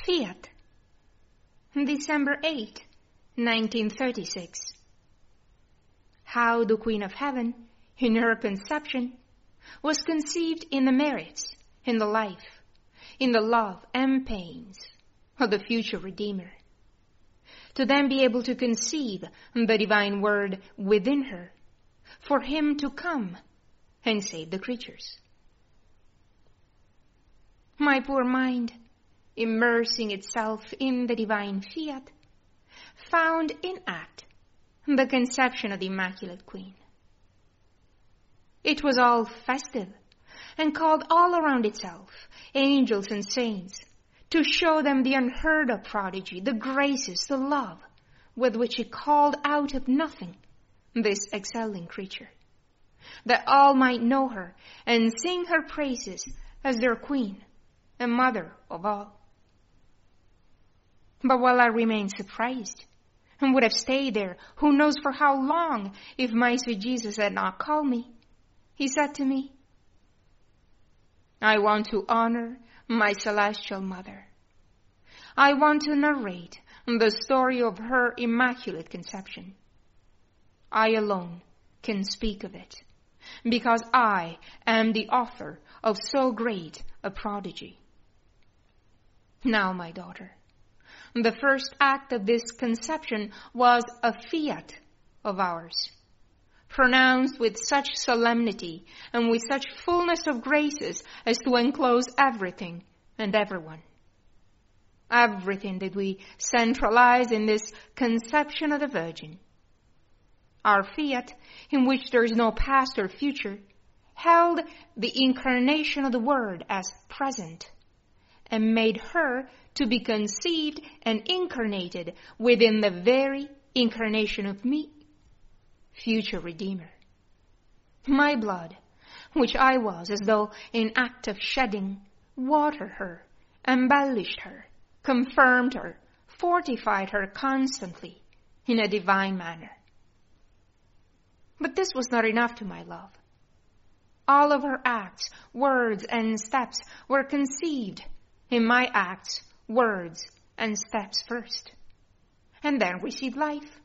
Fiat, December 8, 1936. How the Queen of Heaven, in her conception, was conceived in the merits, in the life, in the love and pains of the future Redeemer, to then be able to conceive the divine Word within her, for Him to come and save the creatures. My poor mind, immersing itself in the divine fiat, found in act the conception of the Immaculate Queen. It was all festive and called all around itself angels and saints to show them the unheard-of prodigy, the graces, the love with which it called out of nothing this excelling creature, that all might know her and sing her praises as their queen and mother of all. But while I remained surprised and would have stayed there, who knows for how long, if my sweet Jesus had not called me, He said to me, I want to honor my celestial mother. I want to narrate the story of her immaculate conception. I alone can speak of it, because I am the author of so great a prodigy. Now, my daughter, the first act of this conception was a fiat of ours, pronounced with such solemnity and with such fullness of graces as to enclose everything and everyone. Everything did we centralize in this conception of the Virgin. Our fiat, in which there is no past or future, held the incarnation of the Word as present, and made her to be conceived and incarnated within the very incarnation of me, future Redeemer. My blood, which I was as though in act of shedding, watered her, embellished her, confirmed her, fortified her constantly in a divine manner. But this was not enough to my love. All of her acts, words, and steps were conceived in my acts, words, and steps first, and then received life.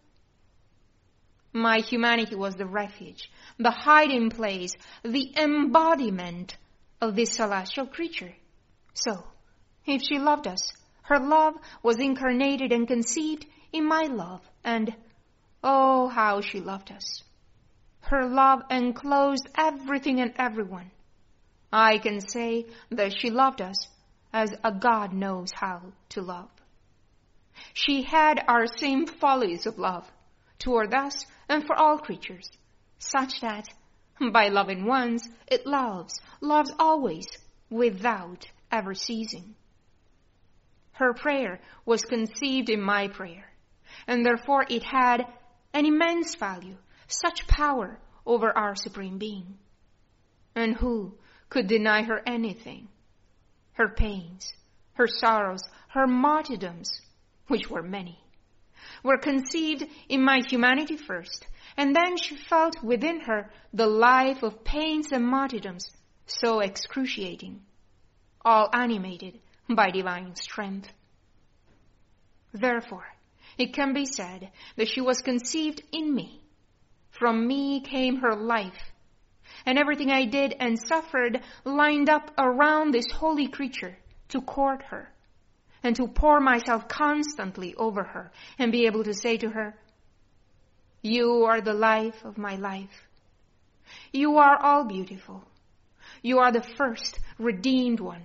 My humanity was the refuge, the hiding place, the embodiment of this celestial creature. So, if she loved us, her love was incarnated and conceived in my love, and oh, how she loved us. Her love enclosed everything and everyone. I can say that she loved us as a God knows how to love. She had our same follies of love toward us and for all creatures, such that by loving once, it loves always, without ever ceasing. Her prayer was conceived in my prayer, and therefore it had an immense value, such power over our Supreme Being. And who could deny her anything? Her pains, her sorrows, her martyrdoms, which were many, were conceived in my humanity first, and then she felt within her the life of pains and martyrdoms so excruciating, all animated by divine strength. Therefore, it can be said that she was conceived in me. From me came her life, and everything I did and suffered lined up around this holy creature to court her, and to pour myself constantly over her, and be able to say to her, you are the life of my life. You are all beautiful. You are the first redeemed one.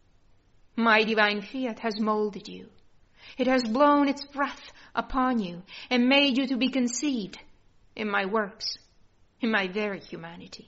My divine fiat has molded you. It has blown its breath upon you and made you to be conceived in my works, in my very humanity.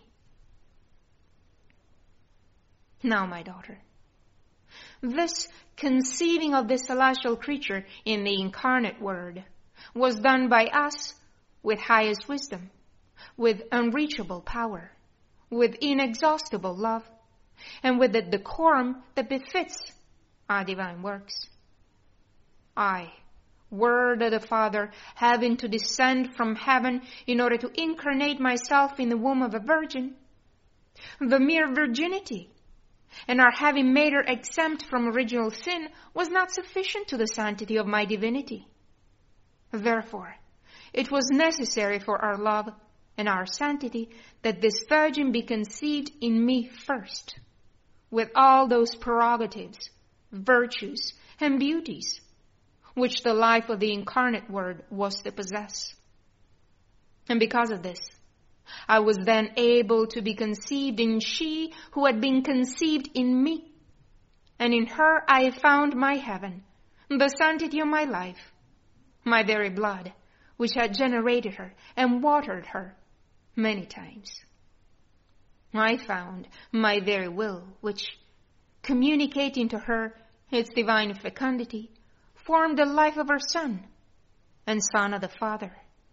Now, my daughter, this conceiving of this celestial creature in the incarnate Word was done by us with highest wisdom, with unreachable power, with inexhaustible love, and with the decorum that befits our divine works. I, Word of the Father, having to descend from heaven in order to incarnate myself in the womb of a virgin, the mere virginity and our having made her exempt from original sin was not sufficient to the sanctity of my divinity. Therefore, it was necessary for our love and our sanctity that this Virgin be conceived in me first, with all those prerogatives, virtues, and beauties which the life of the incarnate Word was to possess. And because of this, I was then able to be conceived in she who had been conceived in me. And in her I found my heaven, the sanctity of my life, my very blood, which had generated her and watered her many times. I found my very will, which, communicating to her its divine fecundity, formed the life of her Son, and Son of the Father.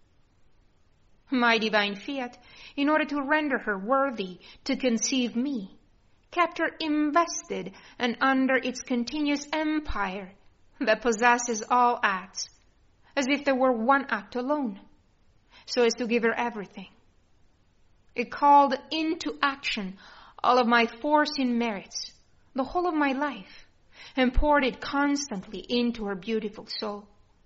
My divine fiat, in order to render her worthy to conceive me, kept her invested and under its continuous empire that possesses all acts, as if there were one act alone, so as to give her everything. It called into action all of my foreseen merits, the whole of my life, and poured it constantly into her beautiful soul.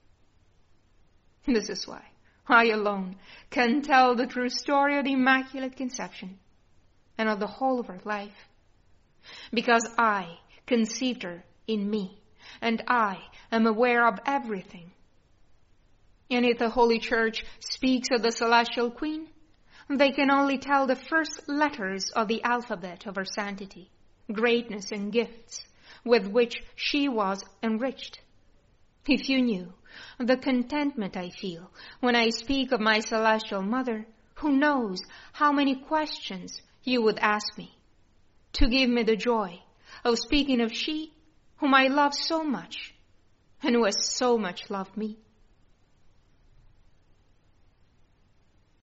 This is why I alone can tell the true story of the Immaculate Conception and of the whole of her life, because I conceived her in me, and I am aware of everything. And if the Holy Church speaks of the Celestial Queen, they can only tell the first letters of the alphabet of her sanctity, greatness, and gifts with which she was enriched. If you knew the contentment I feel when I speak of my Celestial Mother, who knows how many questions you would ask me, to give me the joy of speaking of she whom I love so much, and who has so much loved me.